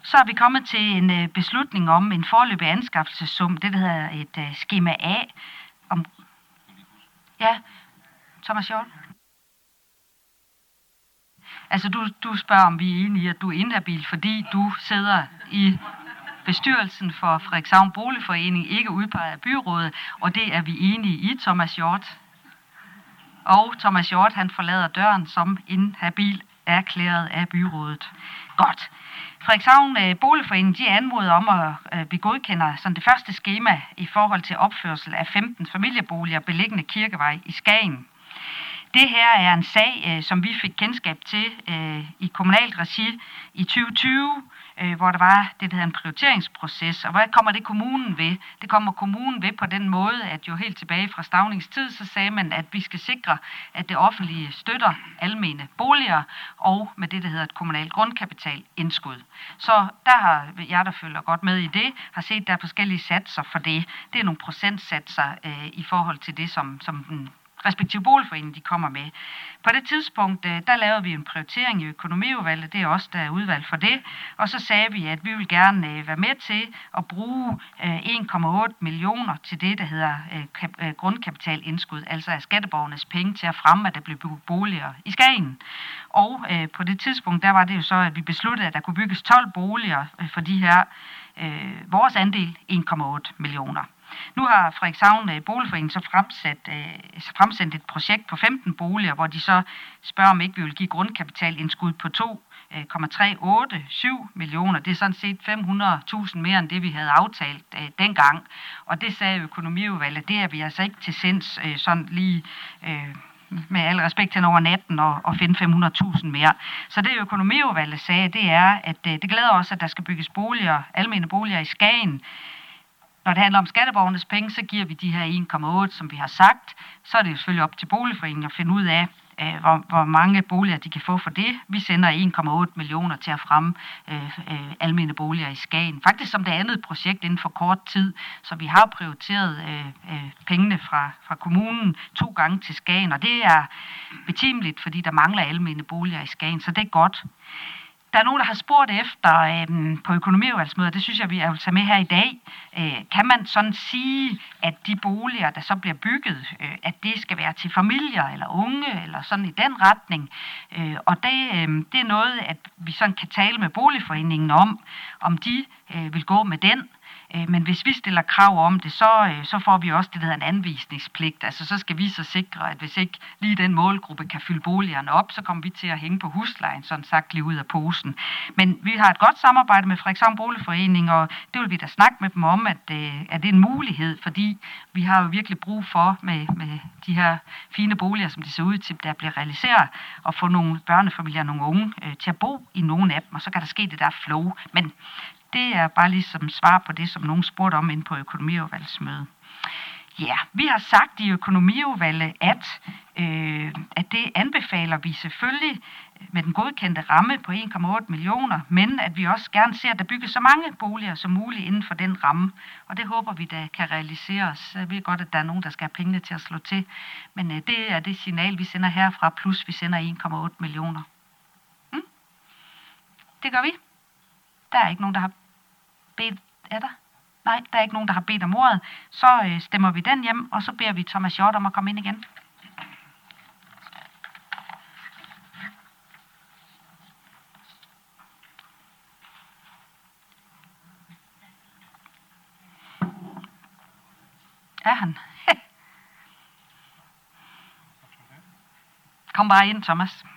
Så er vi kommet til en beslutning om en foreløbig anskaffelsessum, det der hedder et skema A. Ja, Thomas Hjort. Altså du spørger, om vi er enige i, at du er inhabil, fordi du sidder i bestyrelsen for Frederikshavn Boligforening, ikke udpeget af byrådet, og det er vi enige i, Thomas Hjort. Og Thomas Hjort, han forlader døren som inhabil erklæret af byrådet. Godt. Frederikshavn Boligforening, de anmoder om, at vi godkender sådan det første skema i forhold til opførsel af 15 familieboliger beliggende Kirkevej i Skagen. Det her er en sag, som vi fik kendskab til i kommunalt regi i 2020, hvor der var det, der hedder en prioriteringsproces. Og hvad kommer det kommunen ved? Det kommer kommunen ved på den måde, at jo helt tilbage fra Staunings tid, så sagde man, at vi skal sikre, at det offentlige støtter almene boliger, og med det, der hedder et kommunalt grundkapitalindskud. Så der har jeg, der følger godt med i det, har set, at der er forskellige satser for det. Det er nogle procentsatser i forhold til det, som den respektive boligforening, de kommer med. På det tidspunkt, der lavede vi en prioritering i økonomiudvalget, det er også der er udvalg for det, og så sagde vi, at vi vil gerne være med til at bruge 1,8 millioner til det, der hedder grundkapitalindskud, altså af skatteborgernes penge til at fremme, at der blev bygget boliger i Skagen. Og på det tidspunkt, der var det jo så, at vi besluttede, at der kunne bygges 12 boliger for de her, vores andel 1,8 millioner. Nu har Frederikshavn Boligforening så fremsendt et projekt på 15 boliger, hvor de så spørger, om ikke vi vil give grundkapitalindskud på 2,387 millioner. Det er sådan set 500.000 mere end det, vi havde aftalt dengang. Og det sagde økonomiudvalget, det er vi altså ikke til sinds sådan lige med al respekt til over natten og finde 500.000 mere. Så det økonomiudvalget sagde, det er, at det glæder os, at der skal bygges boliger, almene boliger i Skagen. Når det handler om skatteborgernes penge, så giver vi de her 1,8, som vi har sagt. Så er det jo selvfølgelig op til boligforeningen at finde ud af, hvor mange boliger de kan få for det. Vi sender 1,8 millioner til at fremme almene boliger i Skagen. Faktisk som det andet projekt inden for kort tid. Så vi har prioriteret pengene fra kommunen 2 gange til Skagen. Og det er betimeligt, fordi der mangler almene boliger i Skagen. Så det er godt. Der er nogen, der har spurgt efter på økonomiudvalgsmøder, det synes jeg, vi vil tage med her i dag. Kan man sådan sige, at de boliger, der så bliver bygget, at det skal være til familier eller unge, eller sådan i den retning? Og det er noget, at vi sådan kan tale med boligforeningen om de vil gå med den. Men hvis vi stiller krav om det, så får vi også det, der hedder en anvisningspligt. Altså så skal vi så sikre, at hvis ikke lige den målgruppe kan fylde boligerne op, så kommer vi til at hænge på huslejen, sådan sagt lige ud af posen. Men vi har et godt samarbejde med Frederikshavn Boligforening, og det vil vi da snakke med dem om, at det er en mulighed, fordi vi har jo virkelig brug for med de her fine boliger, som de ser ud til, der bliver realiseret, og få nogle børnefamilier og nogle unge til at bo i nogle af dem, og så kan der ske det der flow. Men det er bare ligesom svar på det, som nogen spurgte om inde på økonomiudvalgsmødet. Ja, vi har sagt i økonomiudvalget, at det anbefaler vi selvfølgelig med den godkendte ramme på 1,8 millioner, men at vi også gerne ser, at der bygges så mange boliger som muligt inden for den ramme. Og det håber vi, der kan realiseres. Jeg ved godt, at der er nogen, der skal have pengene til at slå til, men det er det signal, vi sender herfra, plus vi sender 1,8 millioner. Det gør vi. Der er ikke nogen, der har bedt. Er der? Nej, der er ikke nogen, der har bedt om ordet. Så stemmer vi den hjem, og så beder vi Thomas Hjort om at komme ind igen. Er han? Kom bare ind, Thomas.